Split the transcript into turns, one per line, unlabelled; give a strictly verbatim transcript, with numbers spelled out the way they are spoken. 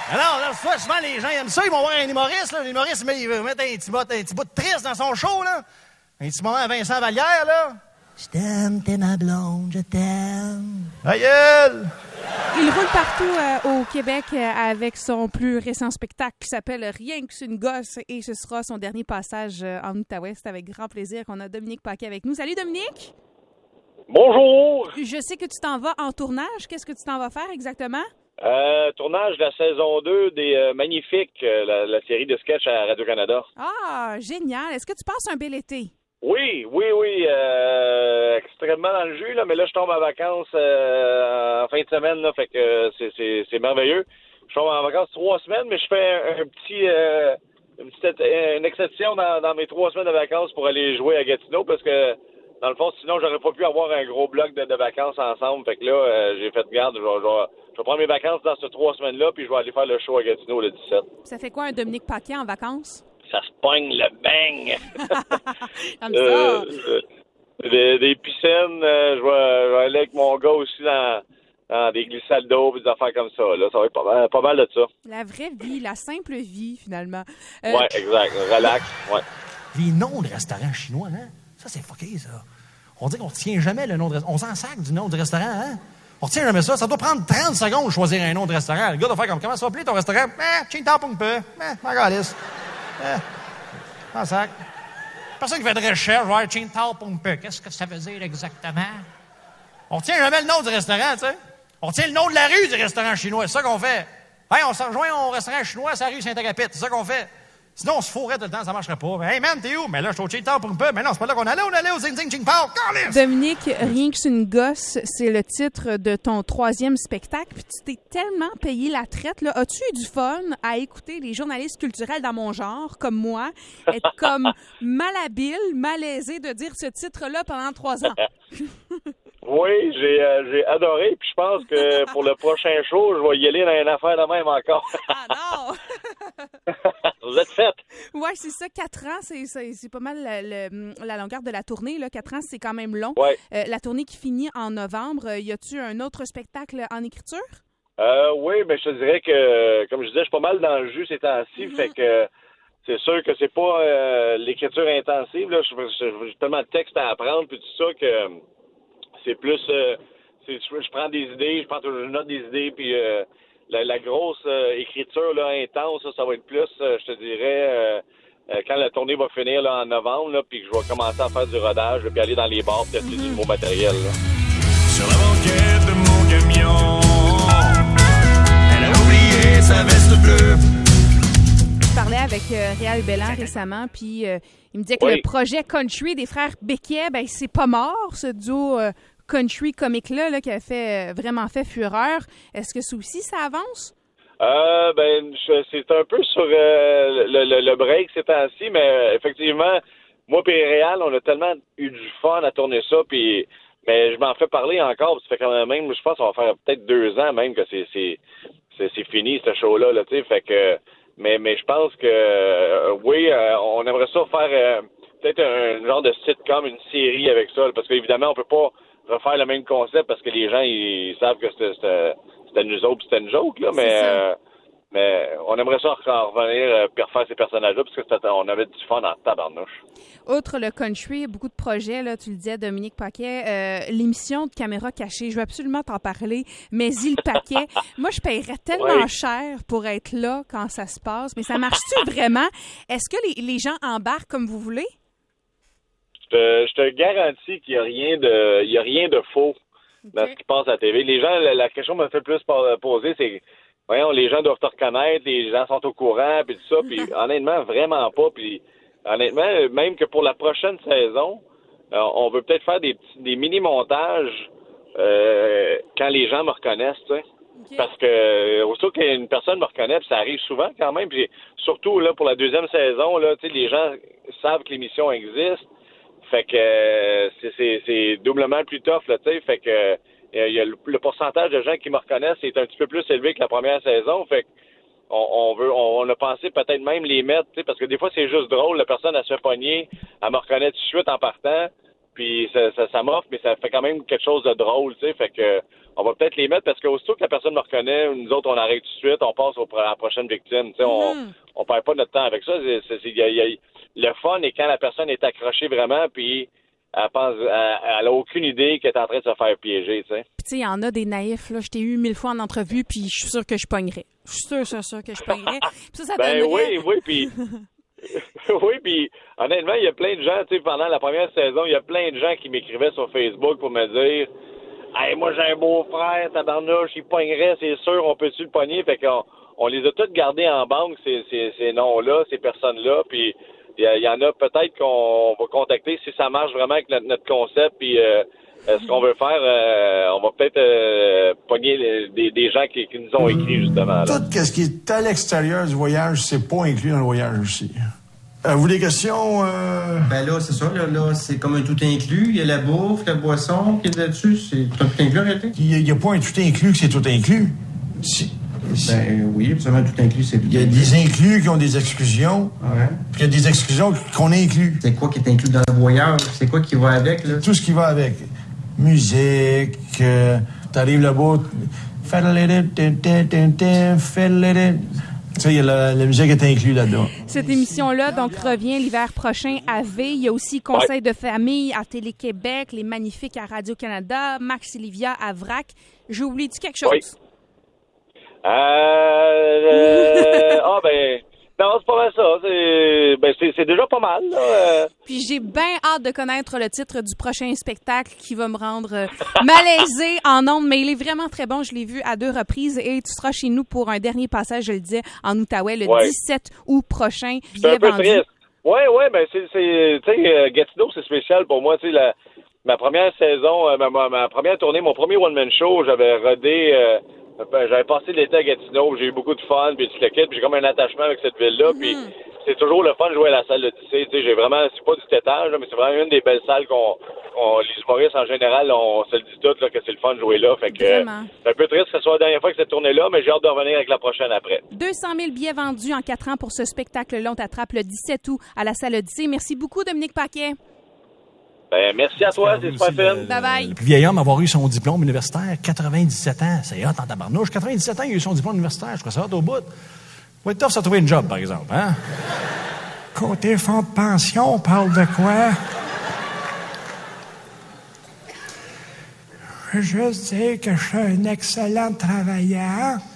Alors, là, soit souvent, les gens aiment ça, ils vont voir un humoriste, là. L'humoriste, il va mettre un petit, bout, un petit bout de triste dans son show, là. Un petit moment à Vincent Vallière, là. Je t'aime, t'es ma blonde, je t'aime. Aïeul!
Il roule partout euh, au Québec euh, avec son plus récent spectacle qui s'appelle Rien que c'est une gosse et ce sera son dernier passage euh, en Outaouais. C'est avec grand plaisir qu'on a Dominique Paquet avec nous. Salut Dominique!
Bonjour!
Je sais que tu t'en vas en tournage. Qu'est-ce que tu t'en vas faire exactement?
Euh, tournage de la saison deux des euh, Magnifiques, euh, la, la série de sketch à Radio-Canada.
Ah, génial! Est-ce que tu passes un bel été?
Oui, oui, oui, euh, extrêmement dans le jus, là, mais là, je tombe en vacances euh, en fin de semaine, là, fait que euh, c'est, c'est, c'est merveilleux. Je tombe en vacances trois semaines, mais je fais un, un petit, euh, une petite une exception dans, dans mes trois semaines de vacances pour aller jouer à Gatineau, parce que, dans le fond, sinon, j'aurais pas pu avoir un gros bloc de, de vacances ensemble, fait que là, euh, j'ai fait garde, je vais, je, vais, je vais prendre mes vacances dans ces trois semaines-là, puis je vais aller faire le show à Gatineau le dix-sept.
Ça fait quoi un Dominique Paquet en vacances?
Ça se pogne le bang!
Comme ça! Euh,
euh, des, des piscines, euh, je, vais, je vais aller avec mon gars aussi dans, dans des glissades d'eau et des affaires comme ça. Là. Ça va être pas mal, pas mal de ça.
La vraie vie, la simple vie, finalement.
Euh... Oui, exact. Relax, ouais.
Les noms de restaurants chinois, hein? Ça, c'est fucké, ça. On dit qu'on retient jamais le nom de restaurant. On s'en sac du nom de restaurant, hein? On retient jamais ça. Ça doit prendre trente secondes de choisir un nom de restaurant. Le gars doit faire comme, comment ça va appeler ton restaurant? Eh, ching tap un peu. Eh, ma galisse. Eh, en sac. Personne qui fait de recherche, voir ching tap un peu. Qu'est-ce que ça veut dire exactement? On retient jamais le nom du restaurant, tu sais. On retient le nom de la rue du restaurant chinois. C'est ça qu'on fait. Hey, on s'en rejoint au restaurant chinois, c'est la rue Saint-Agapit. C'est ça qu'on fait. Sinon, on se fourrait tout le temps, ça marcherait pas. Hey man, t'es où? Mais là, je suis au ching tap un peu. Mais non, c'est pas là qu'on allait. On allait au Zing Zing Ching Pao.
Dominique, Rien que c'est une gosse, c'est le titre de ton troisième spectacle. Puis tu t'es tellement payé la traite, là. As-tu eu du fun à écouter les journalistes culturels dans mon genre, comme moi, être comme malhabile, malaisé de dire ce titre-là pendant trois ans?
Oui, j'ai euh, j'ai adoré, puis je pense que pour le prochain show, je vais y aller dans une affaire de même encore.
Ah non!
Vous êtes faites?
Oui, c'est ça, quatre ans, c'est, c'est, c'est pas mal la, la, la longueur de la tournée. Là. Quatre ans, c'est quand même long.
Ouais.
Euh, la tournée qui finit en novembre, y a-tu un autre spectacle en écriture?
Euh, oui, mais je te dirais que, comme je disais, je suis pas mal dans le jus ces temps-ci, mm-hmm. fait que c'est sûr que c'est pas euh, l'écriture intensive. Là. J'ai tellement de textes à apprendre, puis tout ça, que c'est plus... Euh, c'est, je prends des idées, je prends je note des idées, puis euh, la, la grosse euh, écriture là, intense, ça, ça va être plus, euh, je te dirais, euh, euh, quand la tournée va finir là, en novembre, là, puis que je vais commencer à faire du rodage, puis aller dans les bars, puis tester mm-hmm. du nouveau matériel. Là.
Sur la banquette de mon camion, elle a oublié sa veste bleue.
Je parlais avec euh, Réal Bellan récemment, puis euh, il me disait que oui. le projet country des frères Becquet, ben c'est pas mort, ce duo euh, country comique-là là, qui a fait, euh, vraiment fait fureur. Est-ce que ça aussi, ça avance?
Euh, ben, je, c'est un peu sur euh, le, le, le break ces temps-ci, mais euh, effectivement, moi et Réal, on a tellement eu du fun à tourner ça, puis mais je m'en fais parler encore, ça fait quand même, je pense qu'on va faire peut-être deux ans même que c'est c'est, c'est, c'est fini, ce show-là, là, tu sais, fait que Mais, mais je pense que, euh, oui, euh, on aimerait ça faire euh, peut-être un, un genre de sitcom, une série avec ça, là, parce qu'évidemment, on peut pas refaire le même concept parce que les gens, ils savent que c'était, c'était, c'était nous autres puis c'était une joke, là, mais, euh, mais on aimerait ça revenir euh, puis refaire ces personnages-là parce que c'était, on avait du fun en tabarnouche.
Outre le country, beaucoup de projets, là, tu le disais, Dominique Paquet, euh, l'émission de Caméra cachée, je veux absolument t'en parler, mais il Paquet, moi, je paierais tellement oui. cher pour être là quand ça se passe, mais ça marche-tu vraiment? Est-ce que les, les gens embarquent comme vous voulez?
Je te, je te garantis qu'il n'y a rien de, il y a rien de faux okay. dans ce qui passe à la T V. Les gens, la, la question me fait le plus poser, c'est, voyons, les gens doivent te reconnaître, les gens sont au courant, puis tout ça, puis honnêtement, vraiment pas, puis honnêtement, même que pour la prochaine saison, euh, on veut peut-être faire des petits, des mini-montages euh, quand les gens me reconnaissent, tu sais. Okay. Parce que euh, aussitôt qu'une personne me reconnaît, puis ça arrive souvent quand même, puis surtout là pour la deuxième saison, là, tu sais, les gens savent que l'émission existe. Fait que euh, c'est, c'est, c'est doublement plus tough, là, tu sais. Fait que euh, il y a le, le pourcentage de gens qui me reconnaissent est un petit peu plus élevé que la première saison. Fait que on, on veut, on, on a pensé peut-être même les mettre, tu sais, parce que des fois c'est juste drôle, la personne elle se fait pogner, elle me reconnaît tout de suite en partant, puis ça, ça, ça m'offre, mais ça fait quand même quelque chose de drôle, tu sais. Fait que on va peut-être les mettre parce qu'aussitôt que la personne me reconnaît, nous autres, on arrête tout de suite, on passe au, à la prochaine victime. Tu sais, on,
Mm.
on perd pas notre temps avec ça. C'est, c'est, c'est, y a, y a, le fun est quand la personne est accrochée vraiment, puis elle pense, elle, elle a aucune idée qu'elle est en train de se faire piéger, tu sais.
Puis tu sais, il y en a des naïfs, là. Je t'ai eu mille fois en entrevue, puis je suis sûre que je pognerais. Je suis sûre, sûre, sûre que je pognerais. Puis ça, ça
Ben
donnerait...
oui, oui, puis... oui, puis honnêtement, il y a plein de gens, tu sais, pendant la première saison, il y a plein de gens qui m'écrivaient sur Facebook pour me dire « Hey, moi, j'ai un beau-frère, tabarnouche, il pognerait, c'est sûr, on peut-tu le pogner? » Fait qu'on on les a tous gardés en banque, ces, ces, ces noms-là, ces personnes-là, puis il y, y en a peut-être qu'on va contacter si ça marche vraiment avec notre, notre concept, puis euh, euh, ce qu'on veut faire, euh, on va peut-être euh, pogner les, des, des gens qui, qui nous ont écrit, justement. Là.
Tout ce qui est à l'extérieur du voyage, c'est pas inclus dans le voyage aussi. Euh, vous, des questions? Euh...
Ben là, c'est ça, là, là, c'est comme un tout inclus. Il y a la bouffe, la boisson qui est là-dessus. C'est tout inclus, en réalité?
Il n'y a, a pas un tout inclus que c'est tout inclus. Si, si.
Ben oui, absolument tout inclus, c'est tout
Il y a
inclus.
des inclus qui ont des exclusions,
Ouais.
puis il y a des exclusions qu'on inclut.
C'est quoi qui est inclus dans le voyage? C'est quoi qui va avec, là?
Tout ce qui va avec. Musique, euh, t'arrives là-bas, tu sais, la, la musique est inclue là-dedans.
Cette émission-là, donc, revient l'hiver prochain à V. Il y a aussi Conseil de famille à Télé-Québec, Les Magnifiques à Radio-Canada, Max et Livia à V R A C. J'ai oublié-tu quelque chose?
Oui. Euh, euh, ah, ben, non, c'est pas mal ça. C'est, ben, c'est, c'est déjà pas mal, là. Euh,
Puis j'ai bien hâte de connaître le titre du prochain spectacle qui va me rendre euh, malaisée en ondes, mais il est vraiment très bon. Je l'ai vu à deux reprises et tu seras chez nous pour un dernier passage, je le disais, en Outaouais le
Ouais.
dix-sept août prochain.
C'est un
Billet
peu
vendu.
triste. Oui, oui, ben c'est, c'est tu sais, euh, Gatineau, c'est spécial pour moi. Tu sais, la, ma première saison, euh, ma, ma, ma première tournée, mon premier one-man show, j'avais rodé, euh, ben, j'avais passé l'été à Gatineau, j'ai eu beaucoup de fun, puis tout le kit, puis j'ai comme un attachement avec cette ville-là,
Mm-hmm.
puis c'est toujours le fun de jouer à la salle de Odyssée. Tu sais, j'ai vraiment, c'est pas du tétage, là, mais c'est vraiment une des belles salles qu'on, qu'on les humoristes en général, on se le dit tout, là, que c'est le fun de jouer là. Fait que, euh,
Vraiment.
c'est un peu triste que ce soit la dernière fois que cette tournée-là, mais j'ai hâte de revenir avec la prochaine après.
deux cent mille billets vendus en quatre ans pour ce spectacle-là. On t'attrape le dix-sept août à la salle Odyssée. Merci beaucoup, Dominique Paquet.
Ben, merci à toi, c'est super fun.
Bye bye.
Le plus vieil homme à avoir eu son diplôme universitaire, quatre-vingt-dix-sept ans. C'est hot en tabarnouche. quatre-vingt-dix-sept ans, il a eu son diplôme universitaire. Je crois ça hot au bout. Va être tough de trouver une job, par exemple, hein? Côté fonds de pension, on parle de quoi? Je veux juste dire que je suis un excellent travailleur.